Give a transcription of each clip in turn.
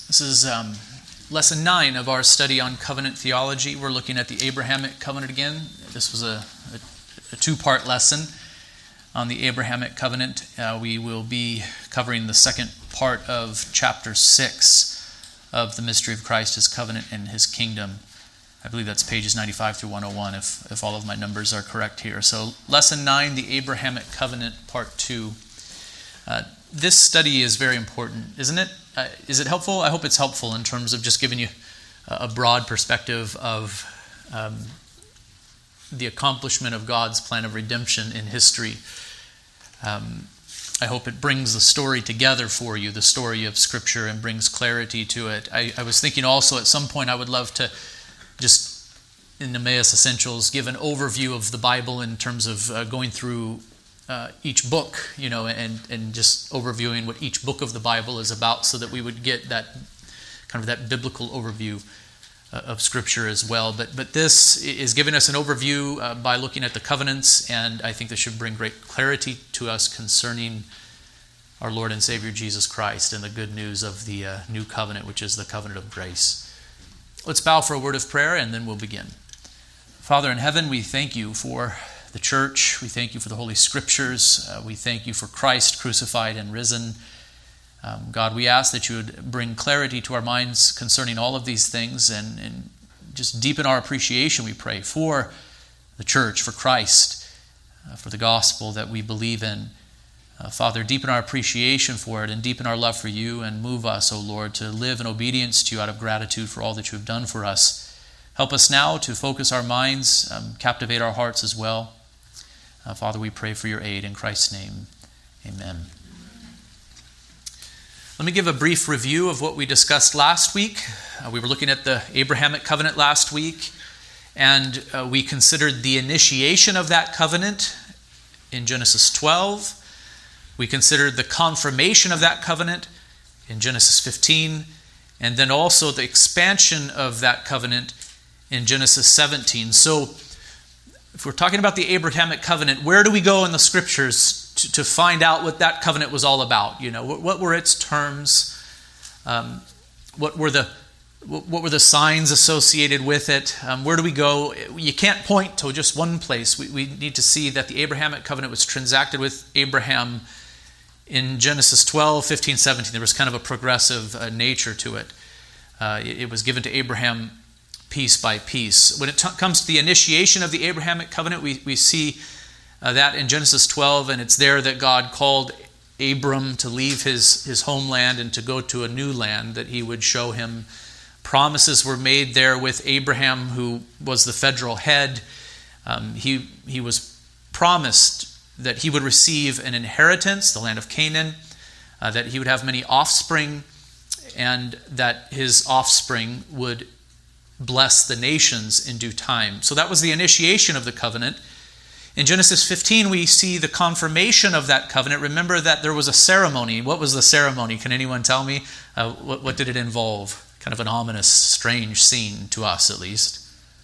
This is lesson 9 of our study on covenant theology. We're looking at the Abrahamic covenant again. This was a two-part lesson on the Abrahamic covenant. We will be covering the second part of chapter 6 of the mystery of Christ, His covenant and His kingdom. I believe that's pages 95 through 101 if all of my numbers are correct here. So lesson 9, the Abrahamic covenant, part 2. This study is very important, isn't it? Is it helpful? I hope it's helpful in terms of just giving you a broad perspective of the accomplishment of God's plan of redemption in history. I hope it brings the story together for you, the story of Scripture, and brings clarity to it. I was thinking also at some point I would love to just, in Emmaus Essentials, give an overview of the Bible in terms of going through each book, and just overviewing what each book of the Bible is about, so that we would get that kind of that biblical overview of Scripture as well. But this is giving us an overview by looking at the covenants, and I think this should bring great clarity to us concerning our Lord and Savior Jesus Christ and the good news of the new covenant, which is the covenant of grace. Let's bow for a word of prayer, and then we'll begin. Father in heaven, we thank you for the church. We thank you for the Holy Scriptures. We thank you for Christ crucified and risen. God, we ask that you would bring clarity to our minds concerning all of these things and just deepen our appreciation, we pray, for the church, for Christ, for the gospel that we believe in. Father, deepen our appreciation for it and deepen our love for you, and move us, O Lord, to live in obedience to you out of gratitude for all that you have done for us. Help us now to focus our minds, captivate our hearts as well. Father, we pray for your aid in Christ's name. Amen. Let me give a brief review of what we discussed last week. We were looking at the Abrahamic covenant last week, and we considered the initiation of that covenant in Genesis 12. We considered the confirmation of that covenant in Genesis 15, and then also the expansion of that covenant in Genesis 17. So, if we're talking about the Abrahamic covenant, where do we go in the Scriptures to find out what that covenant was all about? What were its terms? What were the signs associated with it? Where do we go? You can't point to just one place. We need to see that the Abrahamic covenant was transacted with Abraham in Genesis 12, 15, 17. There was kind of a progressive nature to it. It was given to Abraham piece by piece. When it comes to the initiation of the Abrahamic covenant, we see that in Genesis 12, and it's there that God called Abram to leave his homeland and to go to a new land that he would show him. Promises were made there with Abraham, who was the federal head. He was promised that he would receive an inheritance, the land of Canaan, that he would have many offspring, and that his offspring would bless the nations in due time. So that was the initiation of the covenant. In Genesis 15, we see the confirmation of that covenant. Remember that there was a ceremony. What was the ceremony? Can anyone tell me? What did it involve? Kind of an ominous, strange scene to us, at least.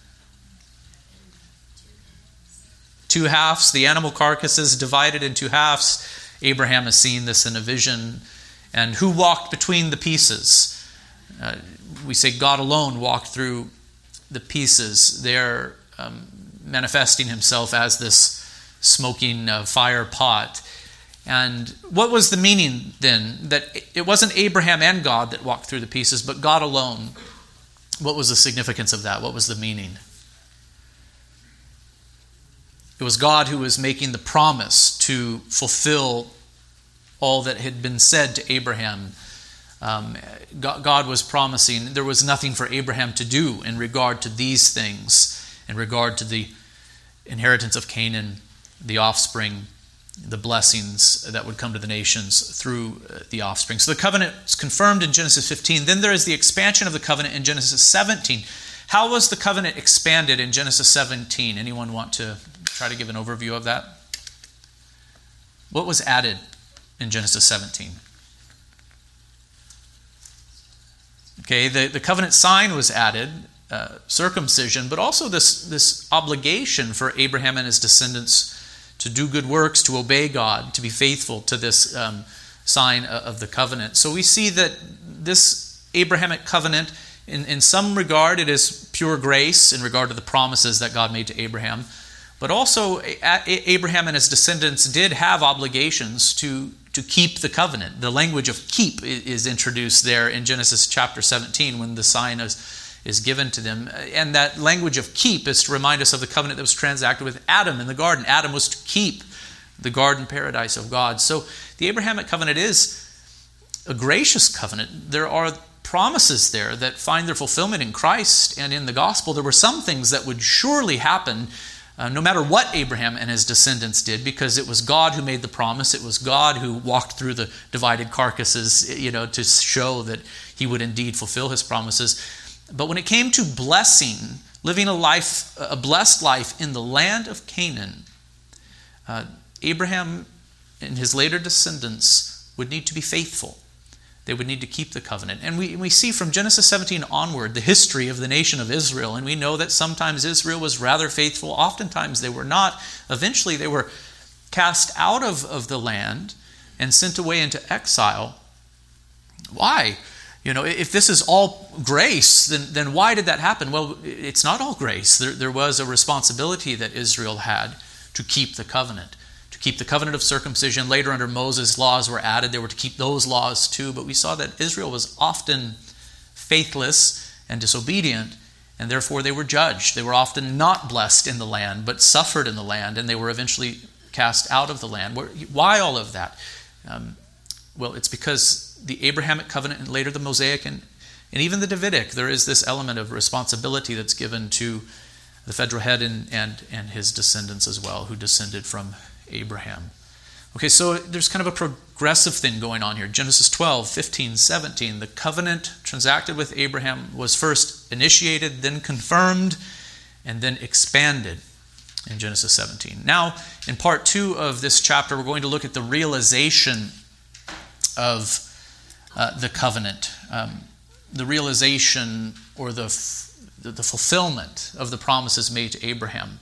2 halves, the animal carcasses divided in 2 halves. Abraham has seen this in a vision. And who walked between the pieces? We say God alone walked through the pieces. They're manifesting himself as this smoking fire pot. And what was the meaning then? That it wasn't Abraham and God that walked through the pieces, but God alone. What was the significance of that? What was the meaning? It was God who was making the promise to fulfill all that had been said to Abraham. God was promising. There was nothing for Abraham to do in regard to these things, in regard to the inheritance of Canaan, the offspring, the blessings that would come to the nations through the offspring. So the covenant is confirmed in Genesis 15. Then there is the expansion of the covenant in Genesis 17. How was the covenant expanded in Genesis 17? Anyone want to try to give an overview of that? What was added in Genesis 17? Okay, the covenant sign was added, circumcision, but also this obligation for Abraham and his descendants to do good works, to obey God, to be faithful to this sign of the covenant. So we see that this Abrahamic covenant, in some regard, it is pure grace in regard to the promises that God made to Abraham. But also, Abraham and his descendants did have obligations to keep the covenant. The language of keep is introduced there in Genesis chapter 17 when the sign is given to them. And that language of keep is to remind us of the covenant that was transacted with Adam in the garden. Adam was to keep the garden paradise of God. So the Abrahamic covenant is a gracious covenant. There are promises there that find their fulfillment in Christ and in the gospel. There were some things that would surely happen no matter what Abraham and his descendants did, because it was God who made the promise. It was God who walked through the divided carcasses, to show that he would indeed fulfill his promises. But when it came to blessing, living a blessed life in the land of Canaan, Abraham and his later descendants would need to be faithful. They would need to keep the covenant. And we see from Genesis 17 onward the history of the nation of Israel. And we know that sometimes Israel was rather faithful. Oftentimes they were not. Eventually they were cast out of the land and sent away into exile. Why? If this is all grace, then why did that happen? Well, it's not all grace. There was a responsibility that Israel had to keep the covenant. To keep the covenant of circumcision. Later under Moses, laws were added. They were to keep those laws too. But we saw that Israel was often faithless and disobedient, and therefore they were judged. They were often not blessed in the land, but suffered in the land, and they were eventually cast out of the land. Why all of that? Well, it's because the Abrahamic covenant and later the Mosaic and even the Davidic, there is this element of responsibility that's given to the federal head and his descendants as well, who descended from Abraham. Okay, so there's kind of a progressive thing going on here. Genesis 12, 15, 17. The covenant transacted with Abraham was first initiated, then confirmed, and then expanded in Genesis 17. Now, in part 2 of this chapter, we're going to look at the realization of the covenant. The realization or the fulfillment of the promises made to Abraham.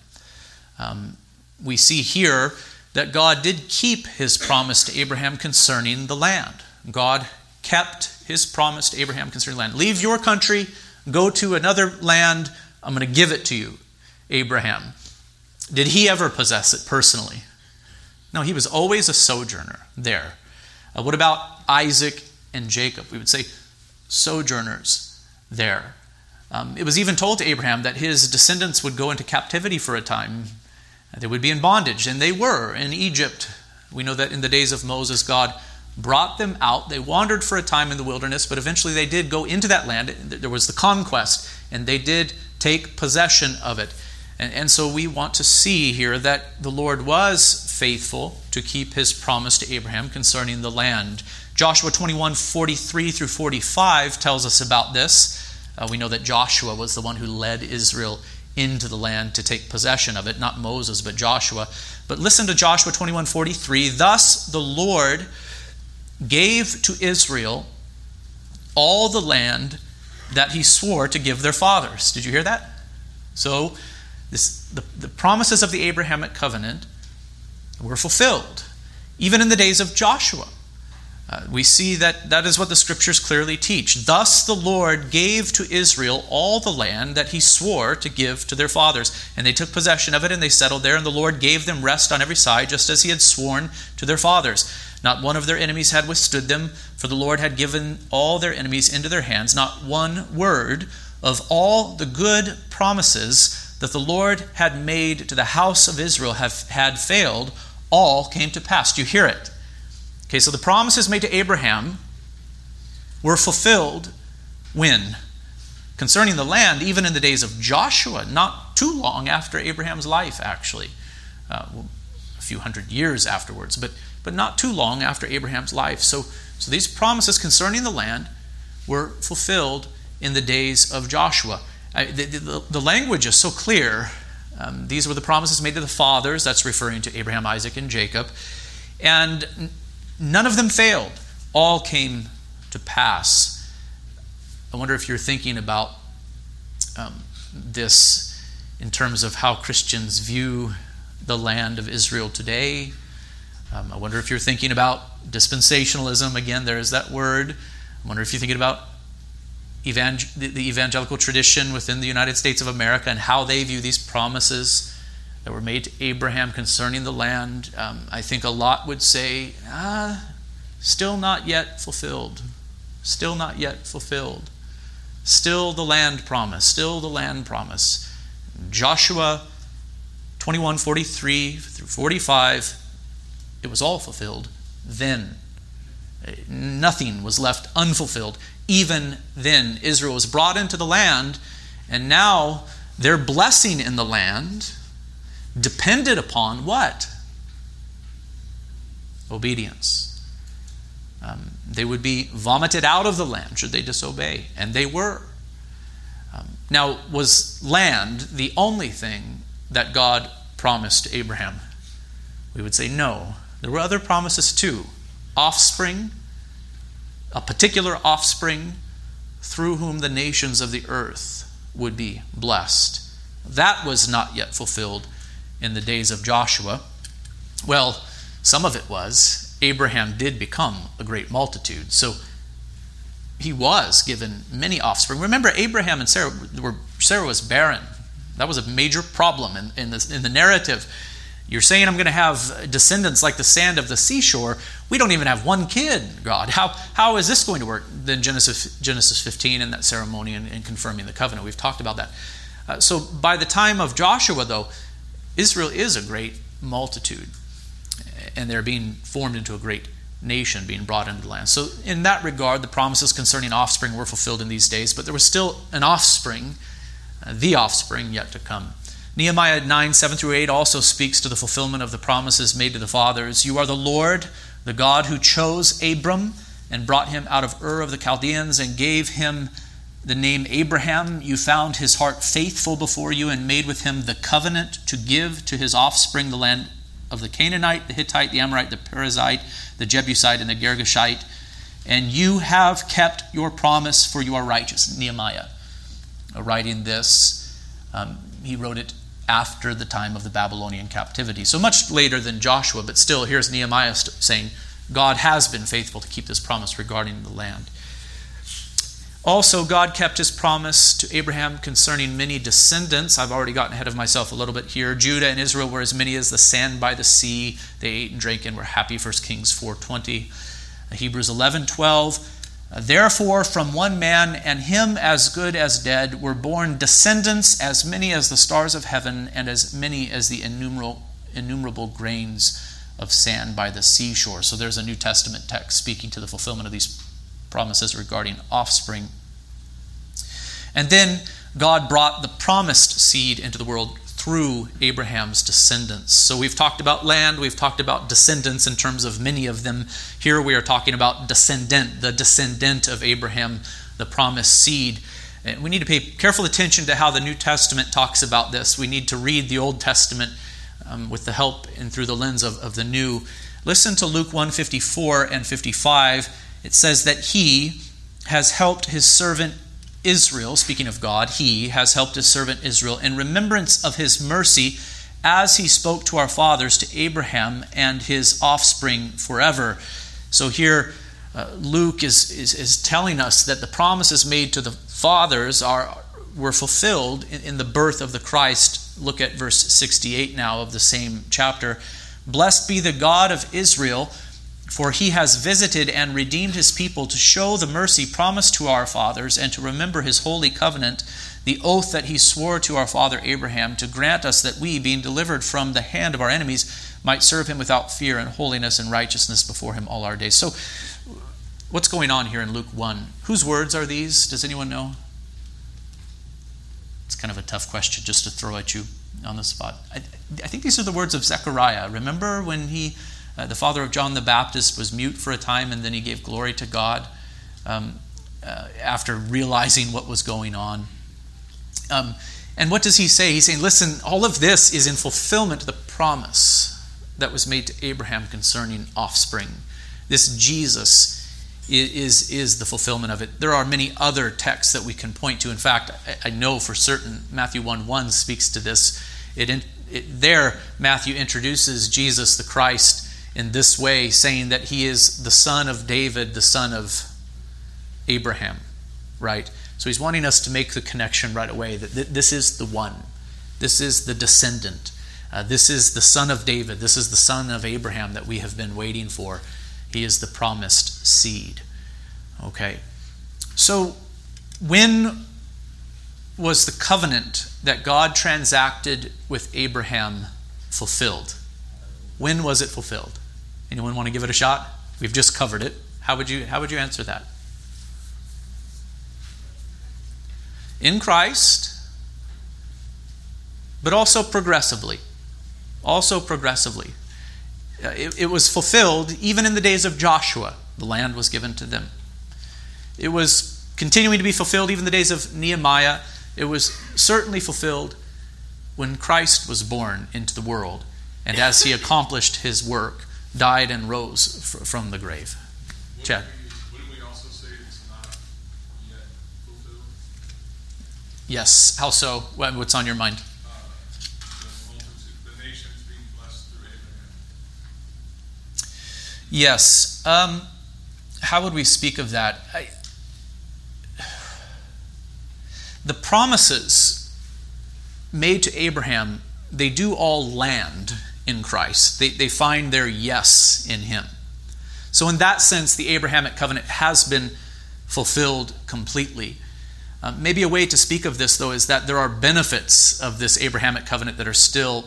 We see here that God did keep his promise to Abraham concerning the land. God kept his promise to Abraham concerning the land. Leave your country, go to another land, I'm going to give it to you, Abraham. Did he ever possess it personally? No, he was always a sojourner there. What about Isaac and Jacob? We would say sojourners there. It was even told to Abraham that his descendants would go into captivity for a time. They would be in bondage, and they were in Egypt. We know that in the days of Moses, God brought them out. They wandered for a time in the wilderness, but eventually they did go into that land. There was the conquest, and they did take possession of it. And so we want to see here that the Lord was faithful to keep his promise to Abraham concerning the land. Joshua 21, 43 through 45 tells us about this. We know that Joshua was the one who led Israel into the land to take possession of it, not Moses, but Joshua. But listen to Joshua 21:43. Thus the Lord gave to Israel all the land that he swore to give their fathers. Did you hear that? So the promises of the Abrahamic covenant were fulfilled, even in the days of Joshua. We see that is what the scriptures clearly teach. Thus the Lord gave to Israel all the land that he swore to give to their fathers. And they took possession of it, and they settled there, and the Lord gave them rest on every side, just as he had sworn to their fathers. Not one of their enemies had withstood them, for the Lord had given all their enemies into their hands. Not one word of all the good promises that the Lord had made to the house of Israel had failed. All came to pass. Do you hear it? Okay, so the promises made to Abraham were fulfilled when? Concerning the land, even in the days of Joshua, not too long after Abraham's life, actually. A few hundred years afterwards, but not too long after Abraham's life. So these promises concerning the land were fulfilled in the days of Joshua. The language is so clear. These were the promises made to the fathers. That's referring to Abraham, Isaac, and Jacob. And none of them failed. All came to pass. I wonder if you're thinking about this in terms of how Christians view the land of Israel today. I wonder if you're thinking about dispensationalism. Again, there is that word. I wonder if you're thinking about the evangelical tradition within the United States of America and how they view these promises that were made to Abraham concerning the land, I think a lot would say, still not yet fulfilled. Still not yet fulfilled. Still the land promise. Still the land promise. Joshua 21:43 through 45, it was all fulfilled then. Nothing was left unfulfilled. Even then, Israel was brought into the land, and now their blessing in the land depended upon what? Obedience. They would be vomited out of the land should they disobey, and they were. Now, was land the only thing that God promised to Abraham? We would say no. There were other promises too. Offspring, a particular offspring through whom the nations of the earth would be blessed. That was not yet fulfilled in the days of Joshua. Well, some of it was. Abraham did become a great multitude, so he was given many offspring. Remember, Abraham and Sarah was barren. That was a major problem in the narrative. You're saying I'm going to have descendants like the sand of the seashore. We don't even have one kid, God. How is this going to work? Then Genesis 15 and that ceremony and confirming the covenant. We've talked about that. So by the time of Joshua, though, Israel is a great multitude. And they're being formed into a great nation, being brought into the land. So in that regard, the promises concerning offspring were fulfilled in these days, but there was still an offspring, the offspring yet to come. Nehemiah 9:7 through 8 also speaks to the fulfillment of the promises made to the fathers. You are the Lord, the God who chose Abram and brought him out of Ur of the Chaldeans and gave him the name Abraham. You found his heart faithful before you and made with him the covenant to give to his offspring the land of the Canaanite, the Hittite, the Amorite, the Perizzite, the Jebusite, and the Girgashite. And you have kept your promise, for you are righteous. Nehemiah, writing this, he wrote it after the time of the Babylonian captivity. So much later than Joshua, but still, here's Nehemiah saying, God has been faithful to keep this promise regarding the land. Also, God kept his promise to Abraham concerning many descendants. I've already gotten ahead of myself a little bit here. Judah and Israel were as many as the sand by the sea. They ate and drank and were happy. 1 Kings 4:20. Hebrews 11:12. Therefore, from one man, and him as good as dead, were born descendants as many as the stars of heaven and as many as the innumerable grains of sand by the seashore. So there's a New Testament text speaking to the fulfillment of these promises regarding offspring. And then God brought the promised seed into the world through Abraham's descendants. So we've talked about land, we've talked about descendants in terms of many of them. Here we are talking about descendant, the descendant of Abraham, the promised seed. And we need to pay careful attention to how the New Testament talks about this. We need to read the Old Testament with the help and through the lens of the New. Listen to Luke 1:54 and 55. It says that he has helped his servant Israel, speaking of God, he has helped his servant Israel in remembrance of his mercy as he spoke to our fathers, to Abraham and his offspring forever. So here Luke is telling us that the promises made to the fathers were fulfilled in the birth of the Christ. Look at verse 68 now of the same chapter. Blessed be the God of Israel, for he has visited and redeemed his people to show the mercy promised to our fathers and to remember his holy covenant, the oath that he swore to our father Abraham, to grant us that we, being delivered from the hand of our enemies, might serve him without fear and holiness and righteousness before him all our days. So what's going on here in Luke 1? Whose words are these? Does anyone know? It's kind of a tough question just to throw at you on the spot. I think these are the words of Zechariah. Remember when the father of John the Baptist was mute for a time, and then he gave glory to God after realizing what was going on. And what does he say? He's saying, listen, all of this is in fulfillment of the promise that was made to Abraham concerning offspring. This Jesus is the fulfillment of it. There are many other texts that we can point to. In fact, I know for certain Matthew 1:1 speaks to this. There, Matthew introduces Jesus the Christ in this way, saying that he is the son of David, the son of Abraham. right? So he's wanting us to make the connection right away that this is the one. This is the descendant. This is the son of David. This is the son of Abraham that we have been waiting for. He is the promised seed. Okay. So when was the covenant that God transacted with Abraham fulfilled? When was it fulfilled? Anyone want to give it a shot? We've just covered it. How would you answer that? In Christ, but also progressively. Also progressively. It was fulfilled even in the days of Joshua. The land was given to them. It was continuing to be fulfilled even in the days of Nehemiah. It was certainly fulfilled when Christ was born into the world, and as he accomplished his work, died and rose from the grave. Chad. Wouldn't we also say it's not yet fulfilled? Yes. How so? What's on your mind? The nations being blessed through Abraham. Yes. How would we speak of that? The promises made to Abraham, they do all land in Christ. They find their yes in him. So in that sense, the Abrahamic covenant has been fulfilled completely. Maybe a way to speak of this, though, is that there are benefits of this Abrahamic covenant that are still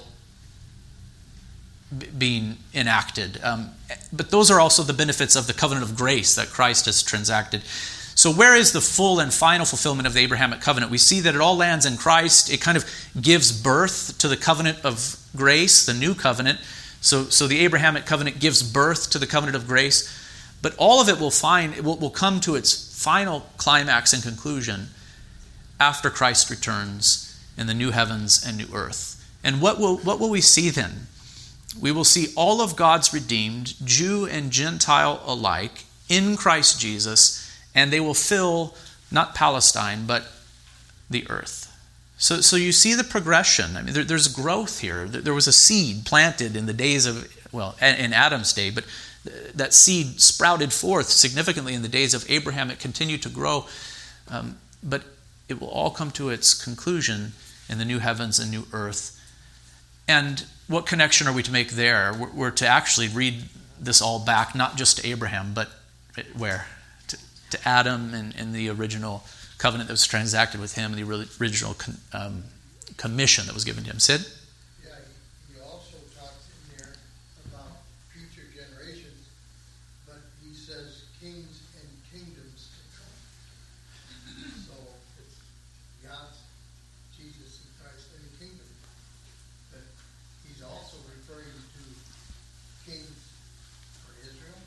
being enacted. But those are also the benefits of the covenant of grace that Christ has transacted. So where is the full and final fulfillment of the Abrahamic covenant? We see that it all lands in Christ. It kind of gives birth to the covenant of grace, the new covenant. So the Abrahamic covenant gives birth to the covenant of grace. But all of it will come to its final climax and conclusion after Christ returns in the new heavens and new earth. And what will we see then? We will see all of God's redeemed, Jew and Gentile alike, in Christ Jesus, and they will fill not Palestine, but the earth. So you see the progression. I mean, there's growth here. There was a seed planted in the days of, in Adam's day, but that seed sprouted forth significantly in the days of Abraham. It continued to grow, but it will all come to its conclusion in the new heavens and new earth. And what connection are we to make there? We're to actually read this all back, not just to Abraham, but where? To Adam and the original covenant that was transacted with him, the original commission that was given to him. Sid? Yeah, he also talks in there about future generations, but he says kings and kingdoms to come. So it's God's, Jesus and Christ and the kingdom. But he's also referring to kings for Israel,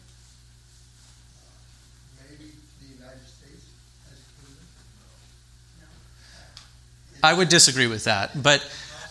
maybe the United States as a kingdom. I would disagree with that, but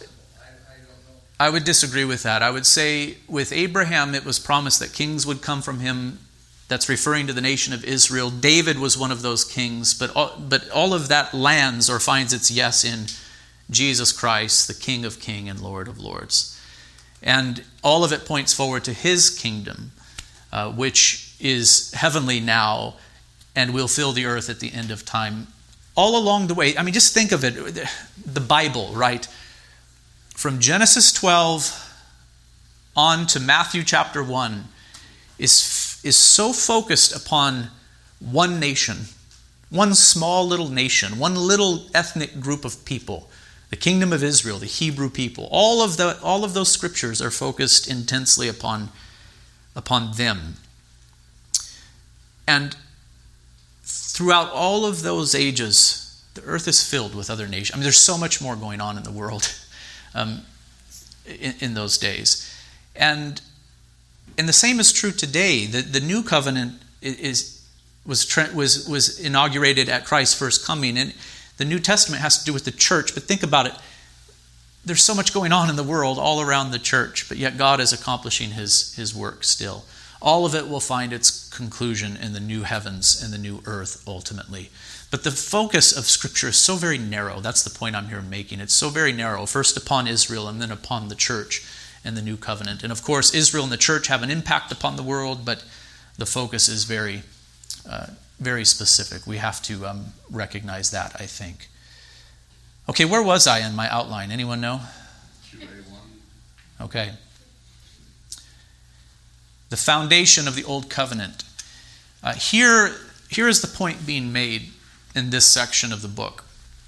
I would disagree with that. I would say with Abraham, it was promised that kings would come from him. That's referring to the nation of Israel. David was one of those kings, but all of that lands or finds its yes in Jesus Christ, the King of Kings and Lord of Lords. And all of it points forward to his kingdom, which is heavenly now and will fill the earth at the end of time. All along the way, I mean, just think of it, the Bible, right? From Genesis 12 on to Matthew chapter 1 is so focused upon one nation, one small little nation, one little ethnic group of people, the kingdom of Israel, the Hebrew people. All of those scriptures are focused intensely upon them. And throughout all of those ages, the earth is filled with other nations. I mean, there's so much more going on in the world in those days. And the same is true today. The new covenant was inaugurated at Christ's first coming. And the New Testament has to do with the church. But think about it. There's so much going on in the world all around the church, but yet God is accomplishing his work still. All of it will find its conclusion in the new heavens and the new earth ultimately. But the focus of Scripture is so very narrow. That's the point I'm here making. It's so very narrow, first upon Israel and then upon the church and the new covenant. And of course, Israel and the church have an impact upon the world, but the focus is very very specific. We have to recognize that, I think. Okay, where was I in my outline? Anyone know? QA1. Okay. The foundation of the Old Covenant. Here is the point being made in this section of the book.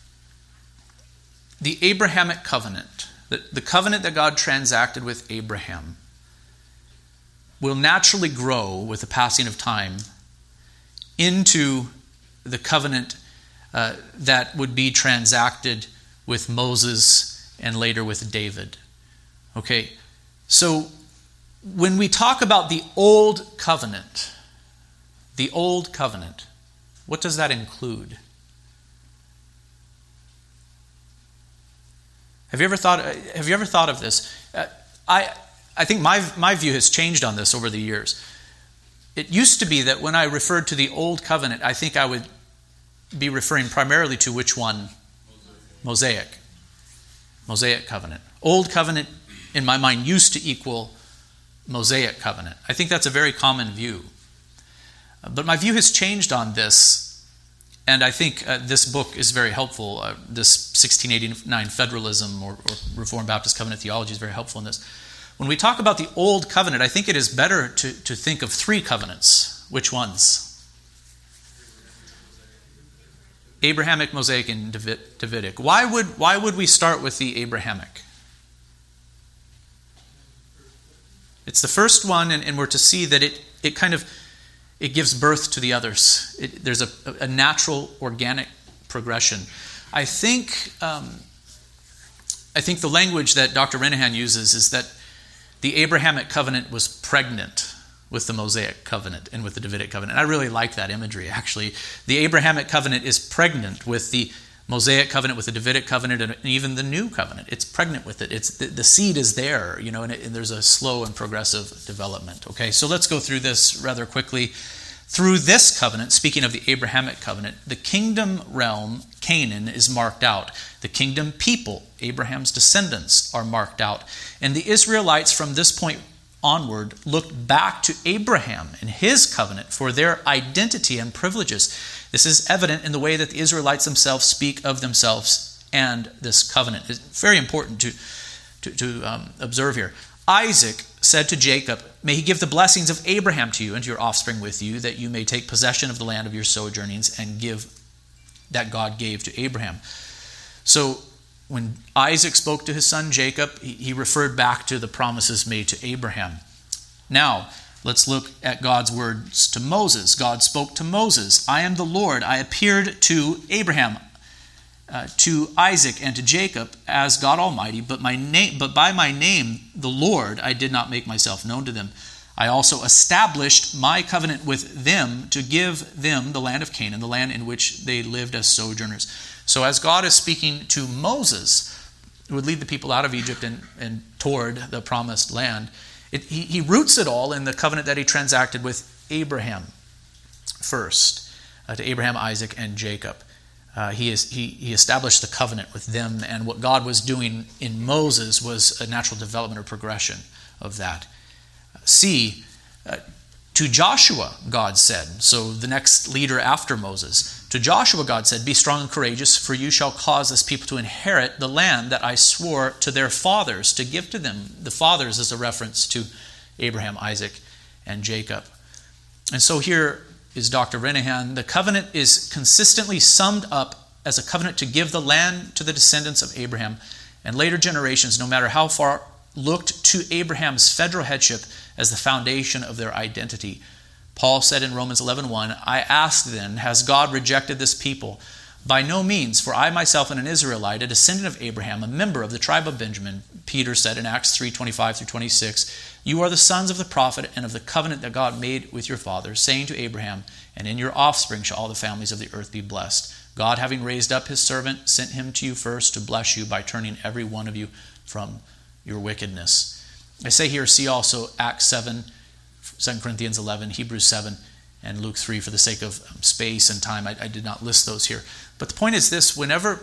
The Abrahamic covenant, the covenant that God transacted with Abraham, will naturally grow with the passing of time into the covenant that would be transacted with Moses and later with David. Okay, so when we talk about the Old Covenant, what does that include? Have you ever thought of this? I think my view has changed on this over the years. It used to be that when I referred to the Old Covenant, I think I would be referring primarily to which one? Mosaic Covenant. Old Covenant, in my mind, used to equal Mosaic Covenant. I think that's a very common view. But my view has changed on this, and I think this book is very helpful. This 1689 Federalism or Reformed Baptist Covenant Theology is very helpful in this. When we talk about the Old Covenant, I think it is better to think of three covenants. Which ones? Abrahamic, Mosaic, and Davidic. Why would we start with the Abrahamic? It's the first one, and we're to see that it gives birth to the others. There's a natural, organic progression. I think the language that Dr. Renehan uses is that the Abrahamic covenant was pregnant with the Mosaic covenant and with the Davidic covenant. And I really like that imagery, actually. The Abrahamic covenant is pregnant with the Mosaic covenant, with the Davidic covenant, and even the new covenant. It's pregnant with it. It's the seed is there, and there's a slow and progressive development. Okay, so let's go through this rather quickly. Through this covenant, speaking of the Abrahamic covenant, the kingdom realm, Canaan, is marked out. The kingdom people, Abraham's descendants, are marked out. And the Israelites from this point onward looked back to Abraham and his covenant for their identity and privileges. This is evident in the way that the Israelites themselves speak of themselves and this covenant. It's very important to observe here. Isaac said to Jacob, "May he give the blessings of Abraham to you and to your offspring with you, that you may take possession of the land of your sojournings and give that God gave to Abraham." So when Isaac spoke to his son Jacob, he referred back to the promises made to Abraham. Now, let's look at God's words to Moses. God spoke to Moses, "I am the Lord. I appeared to Abraham, to Isaac, and to Jacob as God Almighty, but by my name, the Lord, I did not make myself known to them. I also established my covenant with them to give them the land of Canaan, the land in which they lived as sojourners." So as God is speaking to Moses, who would lead the people out of Egypt and toward the promised land, he roots it all in the covenant that he transacted with Abraham first, to Abraham, Isaac, and Jacob. He established the covenant with them, and what God was doing in Moses was a natural development or progression of that. To Joshua, God said, so the next leader after Moses, to Joshua God said, "Be strong and courageous, for you shall cause this people to inherit the land that I swore to their fathers to give to them." The fathers is a reference to Abraham, Isaac, and Jacob. And so here is Dr. Renehan. The covenant is consistently summed up as a covenant to give the land to the descendants of Abraham, and later generations, no matter how far, looked to Abraham's federal headship as the foundation of their identity. Paul said in Romans 11:1, "I ask then, has God rejected this people? By no means, for I myself am an Israelite, a descendant of Abraham, a member of the tribe of Benjamin." Peter said in Acts 3:25-26, "You are the sons of the prophet and of the covenant that God made with your fathers, saying to Abraham, 'And in your offspring shall all the families of the earth be blessed.' God, having raised up his servant, sent him to you first to bless you by turning every one of you from your wickedness." I say here, see also Acts 7, 2 Corinthians 11, Hebrews 7, and Luke 3 for the sake of space and time. I did not list those here. But the point is this, whenever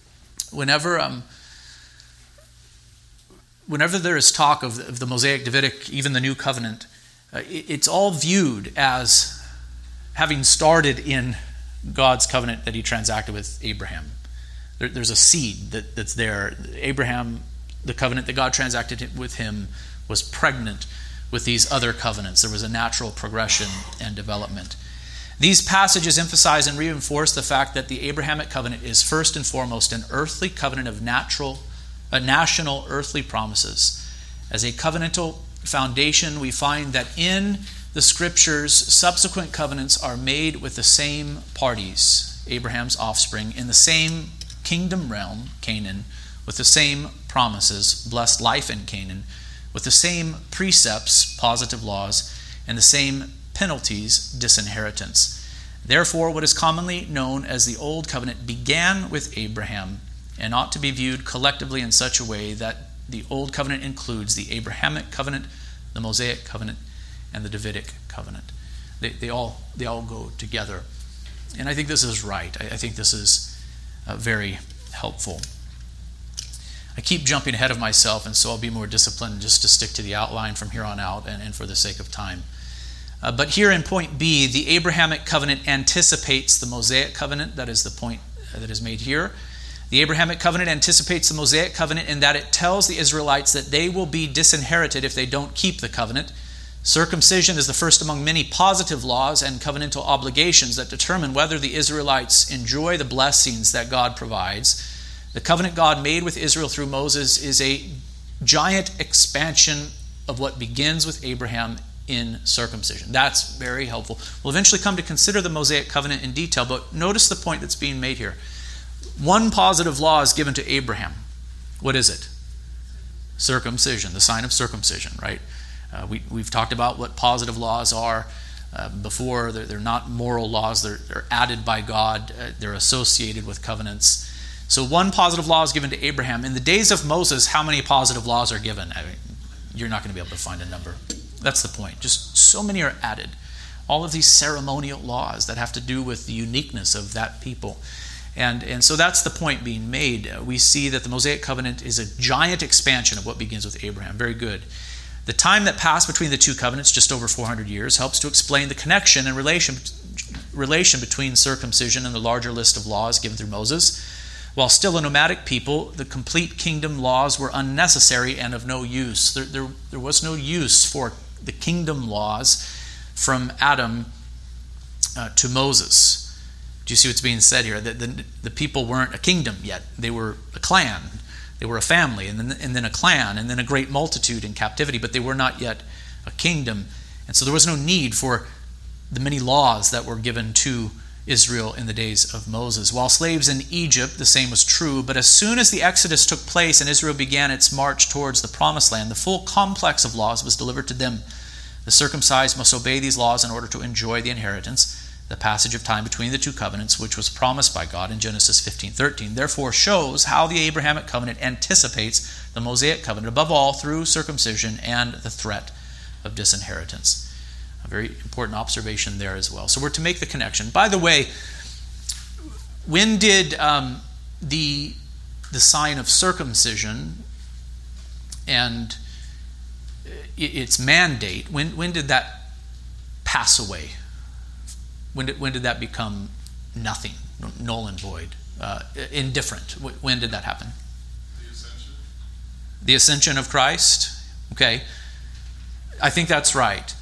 there is talk of the Mosaic, Davidic, even the New Covenant, it's all viewed as having started in God's covenant that he transacted with Abraham. There's a seed that's there. Abraham, the covenant that God transacted with him, was pregnant with these other covenants. There was a natural progression and development. These passages emphasize and reinforce the fact that the Abrahamic covenant is first and foremost an earthly covenant of national earthly promises. As a covenantal foundation, we find that in the Scriptures, subsequent covenants are made with the same parties, Abraham's offspring, in the same kingdom realm, Canaan, with the same promises, blessed life in Canaan, with the same precepts, positive laws, and the same penalties, disinheritance. Therefore, what is commonly known as the Old Covenant began with Abraham and ought to be viewed collectively in such a way that the Old Covenant includes the Abrahamic covenant, the Mosaic covenant, and the Davidic covenant. They all go together. And I think this is right. I think this is very helpful. I keep jumping ahead of myself, and so I'll be more disciplined just to stick to the outline from here on out and for the sake of time. But here in point B, the Abrahamic covenant anticipates the Mosaic covenant. That is the point that is made here. The Abrahamic covenant anticipates the Mosaic covenant in that it tells the Israelites that they will be disinherited if they don't keep the covenant. Circumcision is the first among many positive laws and covenantal obligations that determine whether the Israelites enjoy the blessings that God provides. The covenant God made with Israel through Moses is a giant expansion of what begins with Abraham in circumcision. That's very helpful. We'll eventually come to consider the Mosaic covenant in detail, but notice the point that's being made here. One positive law is given to Abraham. What is it? Circumcision, the sign of circumcision, right? We've talked about what positive laws are before. They're not moral laws. They're added by God. They're associated with covenants. So one positive law is given to Abraham. In the days of Moses, how many positive laws are given? I mean, you're not going to be able to find a number. That's the point. Just so many are added. All of these ceremonial laws that have to do with the uniqueness of that people. And so that's the point being made. We see that the Mosaic covenant is a giant expansion of what begins with Abraham. Very good. The time that passed between the two covenants, just over 400 years, helps to explain the connection and relation between circumcision and the larger list of laws given through Moses. While still a nomadic people, the complete kingdom laws were unnecessary and of no use. There was no use for the kingdom laws from Adam to Moses. Do you see what's being said here? The people weren't a kingdom yet. They were a clan. They were a family, and then a clan, and then a great multitude in captivity, but they were not yet a kingdom. And so there was no need for the many laws that were given to Israel in the days of Moses. While slaves in Egypt, the same was true, but as soon as the Exodus took place and Israel began its march towards the Promised Land, the full complex of laws was delivered to them. The circumcised must obey these laws in order to enjoy the inheritance. The passage of time between the two covenants, which was promised by God in Genesis 15:13, therefore shows how the Abrahamic covenant anticipates the Mosaic covenant, above all through circumcision and the threat of disinheritance. A very important observation there as well. So we're to make the connection. By the way, when did the sign of circumcision and its mandate, when did that pass away? When did that become nothing, null and void, indifferent? When did that happen? The ascension. The ascension of Christ? Okay. I think that's right.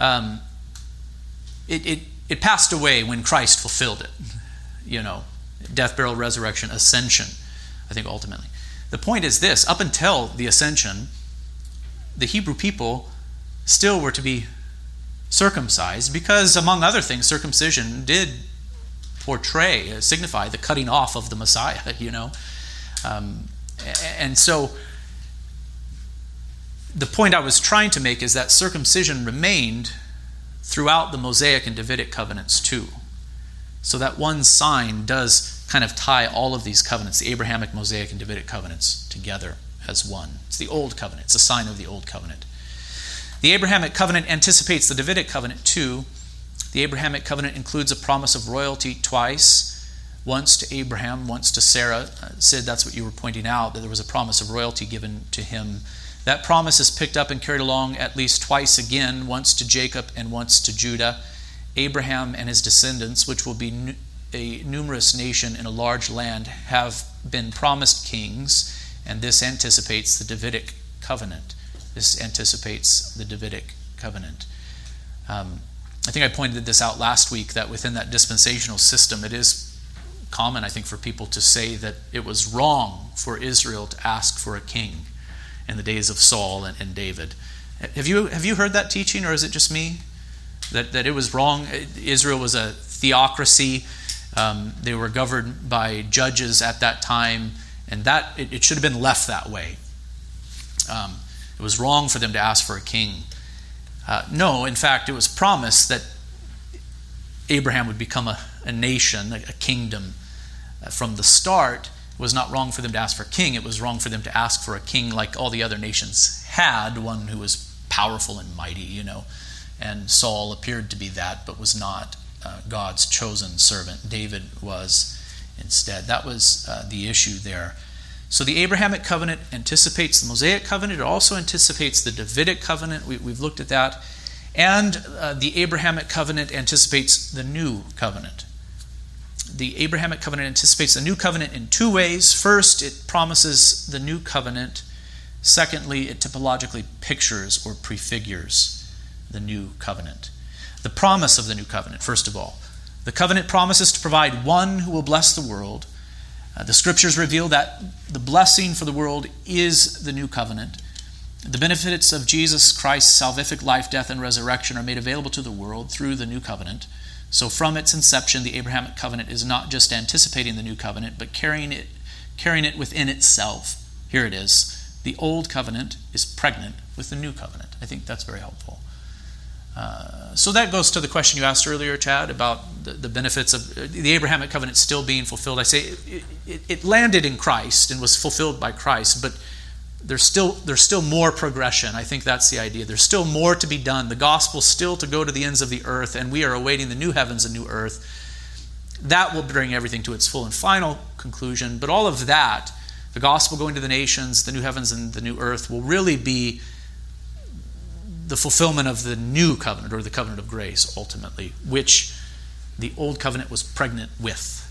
It passed away when Christ fulfilled it. You know, death, burial, resurrection, ascension, I think ultimately. The point is this: up until the ascension, the Hebrew people still were to be circumcised because, among other things, circumcision did signify the cutting off of the Messiah, you know. And so the point I was trying to make is that circumcision remained throughout the Mosaic and Davidic covenants too. So that one sign does kind of tie all of these covenants, the Abrahamic, Mosaic, and Davidic covenants, together as one. It's the Old Covenant. It's a sign of the Old Covenant. The Abrahamic covenant anticipates the Davidic covenant too. The Abrahamic covenant includes a promise of royalty twice, once to Abraham, once to Sarah. Sid, that's what you were pointing out, that there was a promise of royalty given to him. That promise is picked up and carried along at least twice again, once to Jacob and once to Judah. Abraham and his descendants, which will be a numerous nation in a large land, have been promised kings, and this anticipates the Davidic covenant. This anticipates the Davidic covenant. I think I pointed this out last week, that within that dispensational system, it is common, I think, for people to say that it was wrong for Israel to ask for a king in the days of Saul and David. Have you heard that teaching, or is it just me? That it was wrong? Israel was a theocracy. They were governed by judges at that time, and that it should have been left that way. It was wrong for them to ask for a king. No, in fact, it was promised that Abraham would become a nation, a kingdom. From the start, it was not wrong for them to ask for a king. It was wrong for them to ask for a king like all the other nations had, one who was powerful and mighty, And Saul appeared to be that, but was not God's chosen servant. David was instead. That was the issue there. So the Abrahamic covenant anticipates the Mosaic covenant. It also anticipates the Davidic covenant. We've looked at that. And the Abrahamic covenant anticipates the new covenant. The Abrahamic covenant anticipates the new covenant in two ways. First, it promises the new covenant. Secondly, it typologically pictures or prefigures the new covenant. The promise of the new covenant, first of all. The covenant promises to provide one who will bless the world. The scriptures reveal that the blessing for the world is the new covenant. The benefits of Jesus Christ's salvific life, death, and resurrection are made available to the world through the new covenant. So from its inception, the Abrahamic covenant is not just anticipating the new covenant, but carrying it within itself. Here it is. The old covenant is pregnant with the new covenant. I think that's very helpful. So that goes to the question you asked earlier, Chad, about the benefits of the Abrahamic covenant still being fulfilled. I say it landed in Christ and was fulfilled by Christ, but there's still more progression. I think that's the idea. There's still more to be done. The gospel's still to go to the ends of the earth, and we are awaiting the new heavens and new earth. That will bring everything to its full and final conclusion. But all of that, the gospel going to the nations, the new heavens and the new earth, will really be the fulfillment of the new covenant, or the covenant of grace, ultimately, which the old covenant was pregnant with,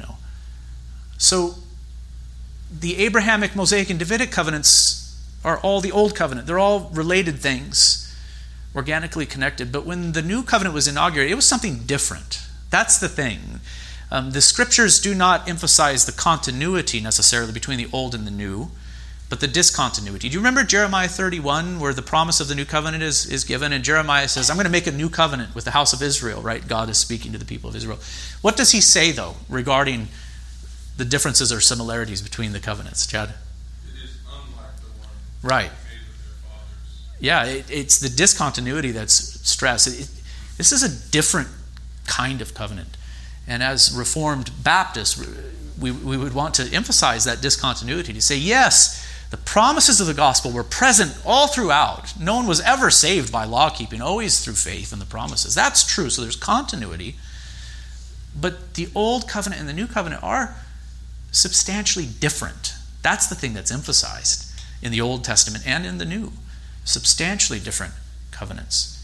So the Abrahamic, Mosaic, and Davidic covenants are all the old covenant. They're all related things, organically connected. But when the new covenant was inaugurated, it was something different. That's the thing. The scriptures do not emphasize the continuity necessarily between the old and the new, but the discontinuity. Do you remember Jeremiah 31, where the promise of the new covenant is given? And Jeremiah says, I'm going to make a new covenant with the house of Israel, right? God is speaking to the people of Israel. What does he say, though, regarding the differences or similarities between the covenants, Chad? It is unlike the one right. made with their fathers. Yeah, it's the discontinuity that's stressed. This is a different kind of covenant. And as Reformed Baptists, we would want to emphasize that discontinuity, to say, yes, the promises of the gospel were present all throughout. No one was ever saved by law keeping, always through faith in the promises. That's true, so there's continuity. But the old covenant and the new covenant are substantially different. That's the thing that's emphasized in the Old Testament and in the New. Substantially different covenants.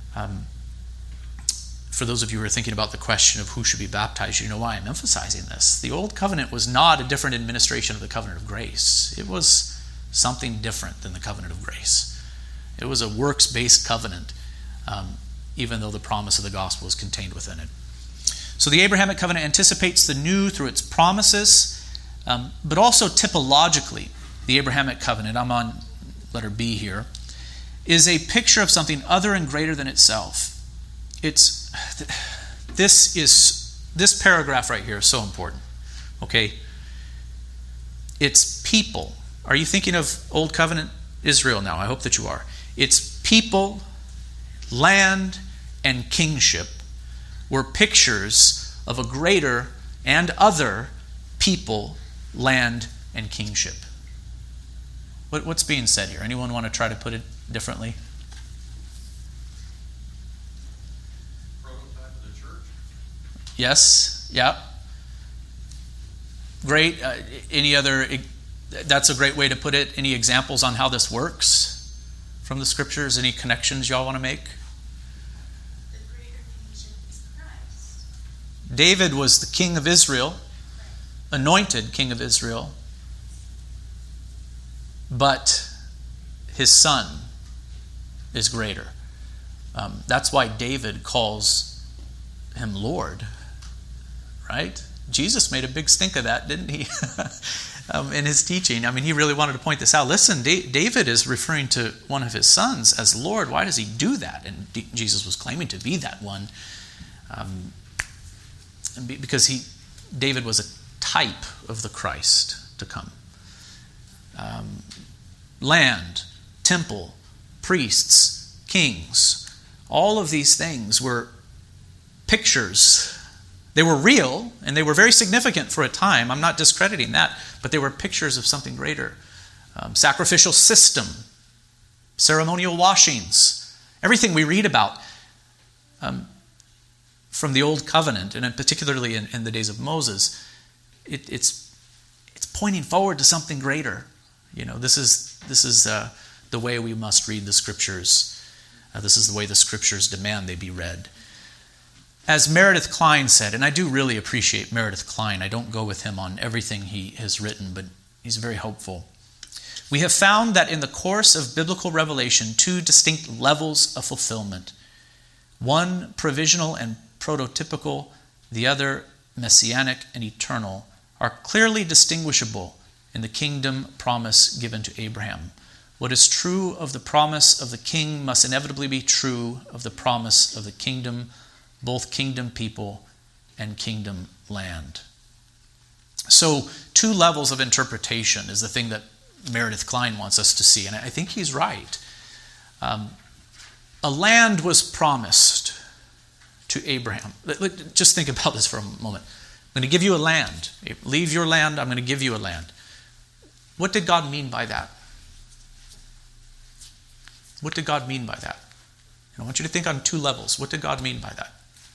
For those of you who are thinking about the question of who should be baptized, you know why I'm emphasizing this. The Old Covenant was not a different administration of the covenant of grace. It was something different than the covenant of grace. It was a works-based covenant, even though the promise of the gospel is contained within it. So the Abrahamic covenant anticipates the new through its promises, but also typologically, the Abrahamic covenant, I'm on letter B here, is a picture of something other and greater than itself. This paragraph right here is so important. Okay? It's people. Are you thinking of Old Covenant Israel now? I hope that you are. It's people, land, and kingship were pictures of a greater and other people, land, and kingship. What's being said here? Anyone want to try to put it differently? Yes, yeah. Great. Any other, that's a great way to put it. Any examples on how this works from the scriptures? Any connections y'all want to make? The greater kingship David was the king of Israel, anointed king of Israel, but his son is greater. That's why David calls him Lord, right? Jesus made a big stink of that, didn't he? In his teaching. I mean, he really wanted to point this out. Listen, David is referring to one of his sons as Lord. Why does he do that? And Jesus was claiming to be that one. Because David was a type of the Christ to come. Land, temple, priests, kings, all of these things were pictures. They were real, and they were very significant for a time. I'm not discrediting that, but they were pictures of something greater. Sacrificial system, ceremonial washings, everything we read about from the Old Covenant, and particularly in the days of Moses, it's pointing forward to something greater. You know, this is the way we must read the Scriptures. This is the way the Scriptures demand they be read. As Meredith Kline said, and I do really appreciate Meredith Kline. I don't go with him on everything he has written, but he's very hopeful. We have found that in the course of biblical revelation, two distinct levels of fulfillment, one provisional and prototypical, the other messianic and eternal, are clearly distinguishable in the kingdom promise given to Abraham. What is true of the promise of the king must inevitably be true of the promise of the kingdom, both kingdom people and kingdom land. So, two levels of interpretation is the thing that Meredith Kline wants us to see, and I think he's right. A land was promised to Abraham. Just think about this for a moment. I'm going to give you a land. Leave your land, I'm going to give you a land. What did God mean by that? What did God mean by that? I want you to think on two levels. What did God mean by that?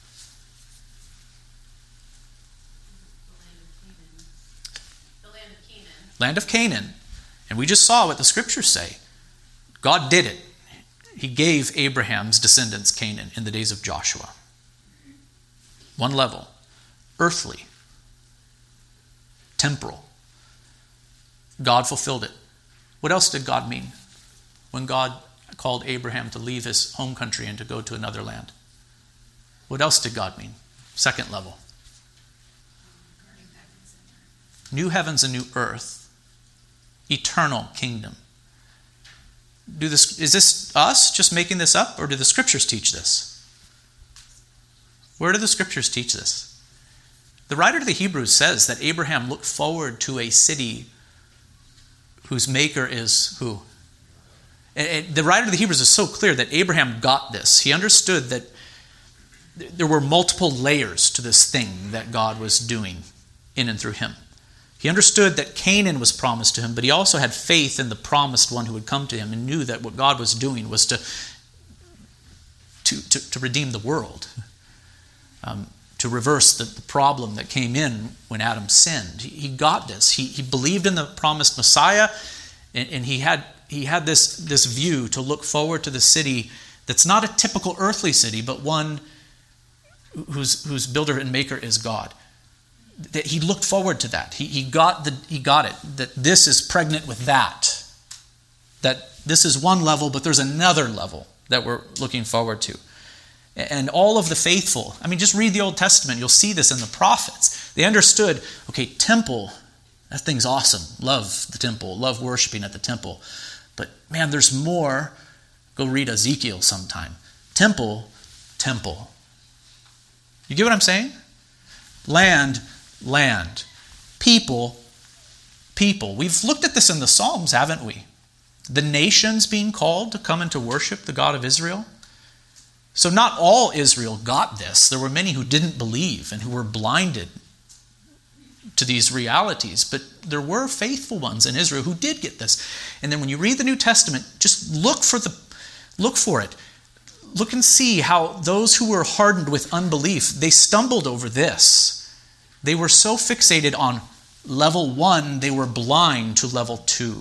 Land of Canaan. And we just saw what the Scriptures say. God did it. He gave Abraham's descendants Canaan in the days of Joshua. One level. Earthly. Temporal. God fulfilled it. What else did God mean when God called Abraham to leave his home country and to go to another land? What else did God mean? Second level. New heavens and new earth. Eternal kingdom. Is this us just making this up, or do the Scriptures teach this? Where do the Scriptures teach this? The writer to the Hebrews says that Abraham looked forward to a city whose maker is who? The writer to the Hebrews is so clear that Abraham got this. He understood that there were multiple layers to this thing that God was doing in and through him. He understood that Canaan was promised to him, but he also had faith in the promised one who would come to him, and knew that what God was doing was to redeem the world, to reverse the problem that came in when Adam sinned. He got this. He believed in the promised Messiah, and he had this view to look forward to the city that's not a typical earthly city, but one whose builder and maker is God. That he looked forward to that. He got it. That this is pregnant with that. That this is one level, but there's another level that we're looking forward to. And all of the faithful, I mean, just read the Old Testament. You'll see this in the prophets. They understood, okay, temple, that thing's awesome. Love the temple. Love worshiping at the temple. But man, there's more. Go read Ezekiel sometime. Temple. You get what I'm saying? Land. People. We've looked at this in the Psalms, haven't we? The nations being called to come and to worship the God of Israel. So not all Israel got this. There were many who didn't believe and who were blinded to these realities. But there were faithful ones in Israel who did get this. And then when you read the New Testament, just look for it. Look and see how those who were hardened with unbelief, they stumbled over this. They were so fixated on level 1, they were blind to level 2.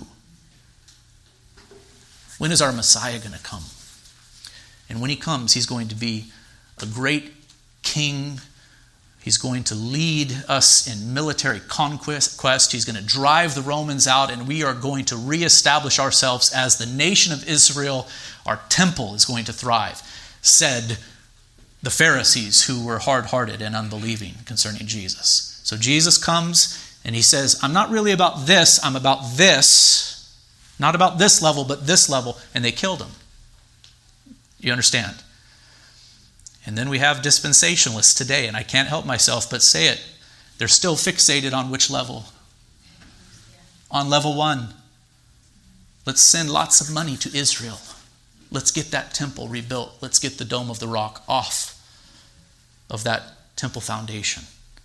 When is our Messiah going to come? And when he comes, he's going to be a great king. He's going to lead us in military conquest. He's going to drive the Romans out, and we are going to reestablish ourselves as the nation of Israel. Our temple is going to thrive, said the Pharisees, who were hard-hearted and unbelieving concerning Jesus. So Jesus comes and he says, I'm not really about this, I'm about this. Not about this level, but this level. And they killed him. You understand? And then we have dispensationalists today, and I can't help myself but say it. They're still fixated on which level? On level 1. Let's send lots of money to Israel. Let's get that temple rebuilt. Let's get the Dome of the Rock off of that temple foundation.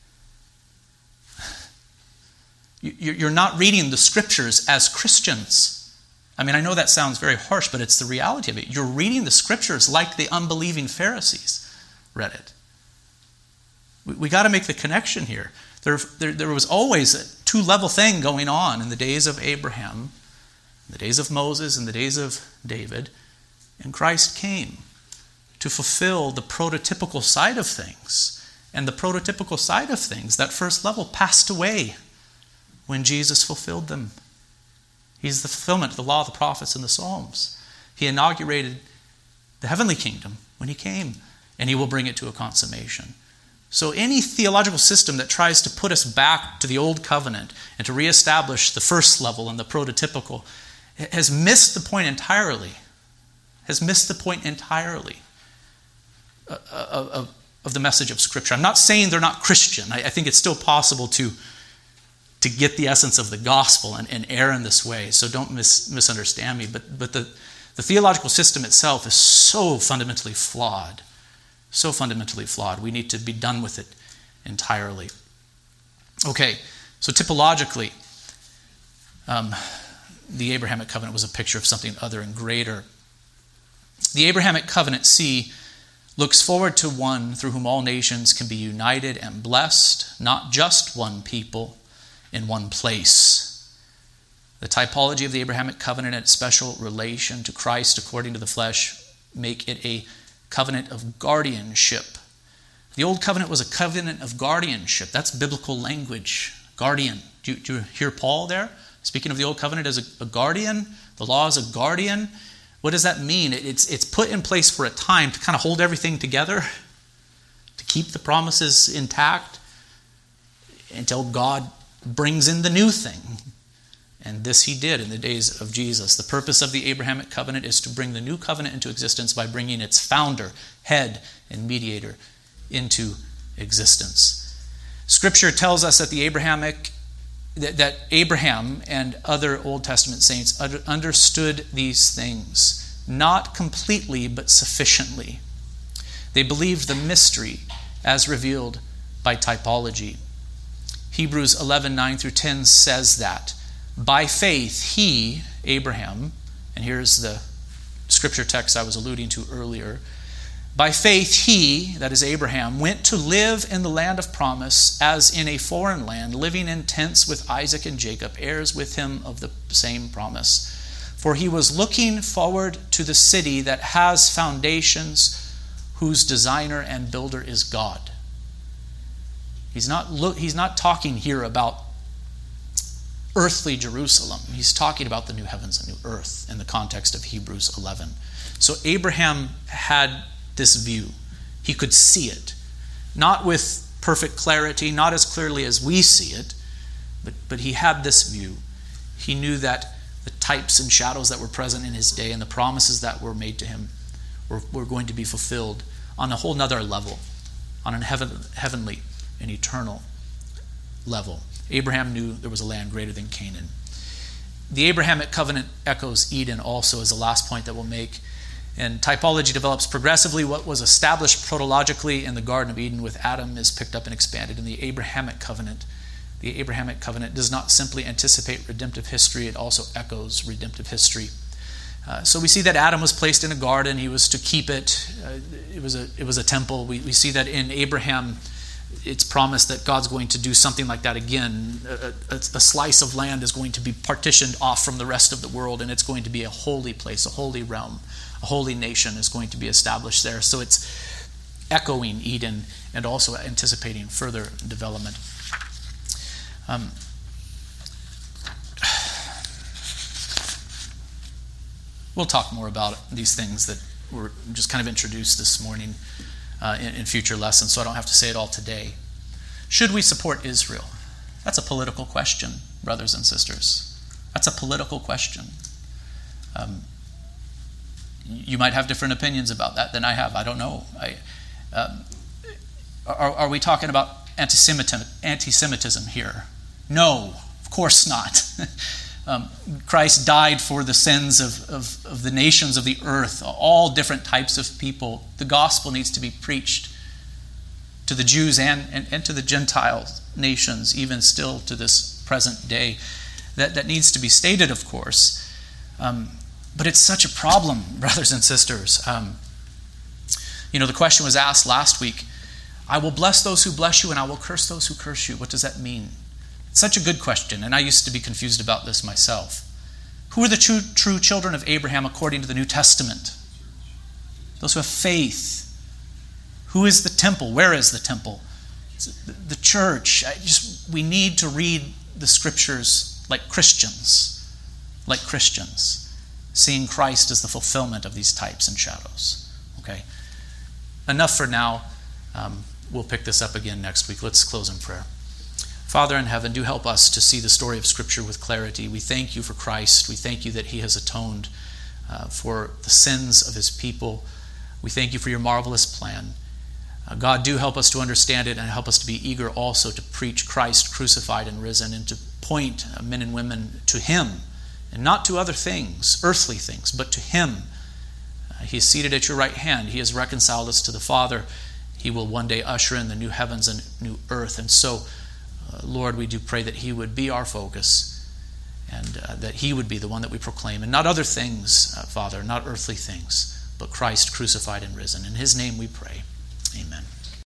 You're not reading the scriptures as Christians. I mean, I know that sounds very harsh, but it's the reality of it. You're reading the scriptures like the unbelieving Pharisees read it. We got to make the connection here. There was always a two-level thing going on in the days of Abraham, in the days of Moses, in the days of David, and Christ came to fulfill the prototypical side of things. And the prototypical side of things, that first level, passed away when Jesus fulfilled them. He's the fulfillment of the law, the prophets, and the Psalms. He inaugurated the heavenly kingdom when he came, and he will bring it to a consummation. So any theological system that tries to put us back to the old covenant and to reestablish the first level and the prototypical has missed the point entirely. Of the message of Scripture. I'm not saying they're not Christian. I think it's still possible to get the essence of the gospel and err in this way. So don't misunderstand me. But the theological system itself is so fundamentally flawed. So fundamentally flawed. We need to be done with it entirely. Okay, so typologically, the Abrahamic covenant was a picture of something other and greater. The Abrahamic covenant, looks forward to one through whom all nations can be united and blessed, not just one people in one place. The typology of the Abrahamic covenant and its special relation to Christ according to the flesh make it a covenant of guardianship. The old covenant was a covenant of guardianship. That's biblical language. Guardian. Do you hear Paul there? Speaking of the old covenant as a guardian, the law is a guardian. What does that mean? It's put in place for a time to kind of hold everything together, to keep the promises intact until God brings in the new thing. And this he did in the days of Jesus. The purpose of the Abrahamic covenant is to bring the new covenant into existence by bringing its founder, head, and mediator into existence. Scripture tells us that that Abraham and other Old Testament saints understood these things, not completely but sufficiently. They believed the mystery as revealed by typology. Hebrews 11:9-10 says that by faith he, Abraham, and here's the scripture text I was alluding to earlier, by faith he, that is Abraham, went to live in the land of promise as in a foreign land, living in tents with Isaac and Jacob, heirs with him of the same promise. For he was looking forward to the city that has foundations, whose designer and builder is God. He's not talking here about earthly Jerusalem. He's talking about the new heavens and new earth in the context of Hebrews 11. So Abraham had this view. He could see it. Not with perfect clarity, not as clearly as we see it, but he had this view. He knew that the types and shadows that were present in his day and the promises that were made to him were going to be fulfilled on a whole nother level, on a heavenly and eternal level. Abraham knew there was a land greater than Canaan. The Abrahamic covenant echoes Eden also as the last point that we'll make. And typology develops progressively. What was established protologically in the Garden of Eden with Adam is picked up and expanded in the Abrahamic covenant. The Abrahamic covenant does not simply anticipate redemptive history, it also echoes redemptive history. So we see that Adam was placed in a garden. He was to keep it. It was a temple. We see that in Abraham, it's promised that God's going to do something like that again. A slice of land is going to be partitioned off from the rest of the world, and it's going to be a holy place, a holy realm. A holy nation is going to be established there. So echoing Eden and also anticipating further development. We'll talk more about these things that were just kind of introduced this morning in future lessons, so I don't have to say it all today. Should we support Israel? That's a political question, brothers and sisters. That's a political question. You might have different opinions about that than I have. I don't know. Are we talking about anti-Semitism here? No, of course not. Christ died for the sins of the nations of the earth, all different types of people. The gospel needs to be preached to the Jews and to the Gentile nations, even still to this present day. That needs to be stated, of course. But it's such a problem, brothers and sisters. The question was asked last week, I will bless those who bless you and I will curse those who curse you. What does that mean? It's such a good question, and I used to be confused about this myself. Who are the true children of Abraham according to the New Testament? Those who have faith. Who is the temple? Where is the temple? It's the church. We need to read the scriptures like Christians, seeing Christ as the fulfillment of these types and shadows. Okay? Enough for now. We'll pick this up again next week. Let's close in prayer. Father in heaven, do help us to see the story of Scripture with clarity. We thank you for Christ. We thank you that he has atoned for the sins of his people. We thank you for your marvelous plan. God, do help us to understand it and help us to be eager also to preach Christ crucified and risen and to point men and women to him and not to other things, earthly things, but to him. He is seated at your right hand. He has reconciled us to the Father. He will one day usher in the new heavens and new earth. And so, Lord, we do pray that he would be our focus and that he would be the one that we proclaim and not other things, Father, not earthly things, but Christ crucified and risen. In his name we pray.